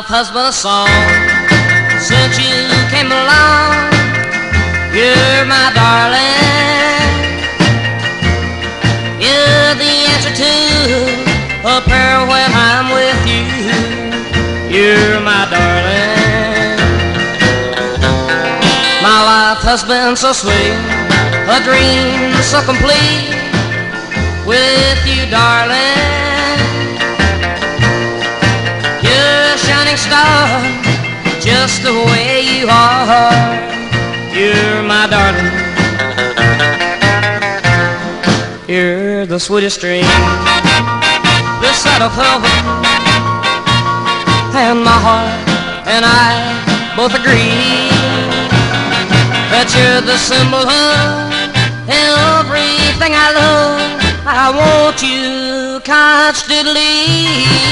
life has been a song since you came along. You're my darling. You're the answer to a prayer when I'm with you. You're my darling. My life has been so sweet, a dream so complete with you, darling. You're a shining star, just the way you are. You're my darling. You're the sweetest dream beside of heaven, and my heart and I both agree that you're the symbol of everything I love. I want you constantly.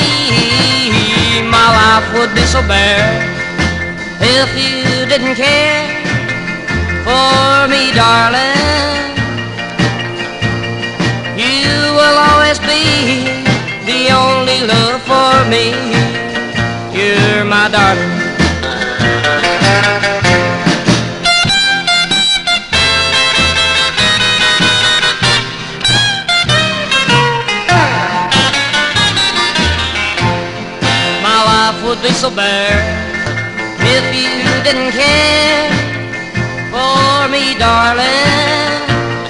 My life would be so bare if you didn't care for me, darling. You will always be the only love for me. You're my darling. Would be so bare if you didn't care for me, darling.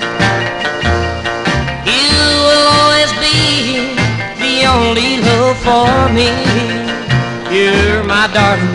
You will always be the only love for me. You're my darling.